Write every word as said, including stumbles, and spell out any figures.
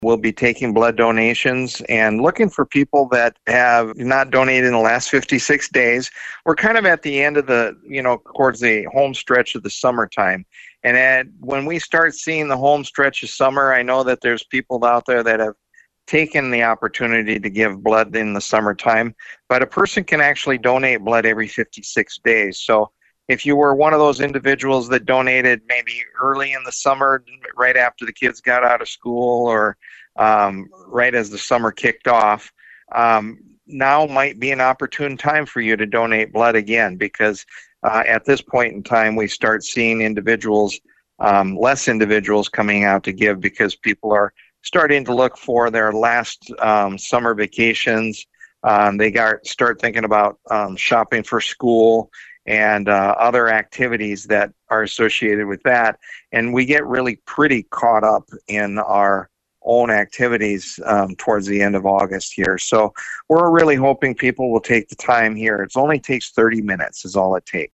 We'll be taking blood donations and looking for people that have not donated in the last fifty-six days. We're kind of at the end of the, you know, towards the home stretch of the summertime. And at, when we start seeing the home stretch of summer, I know that there's people out there that have taken the opportunity to give blood in the summertime, but a person can actually donate blood every fifty-six days. So if you were one of those individuals that donated maybe early in the summer, right after the kids got out of school, or um, right as the summer kicked off, um, now might be an opportune time for you to donate blood again, because uh, at this point in time, we start seeing individuals, um, less individuals coming out to give, because people are starting to look for their last um, summer vacations. Um, they got, start thinking about um, shopping for school and uh, other activities that are associated with that. And we get really pretty caught up in our own activities um, towards the end of August here. So we're really hoping people will take the time here. It only takes thirty minutes is all it takes.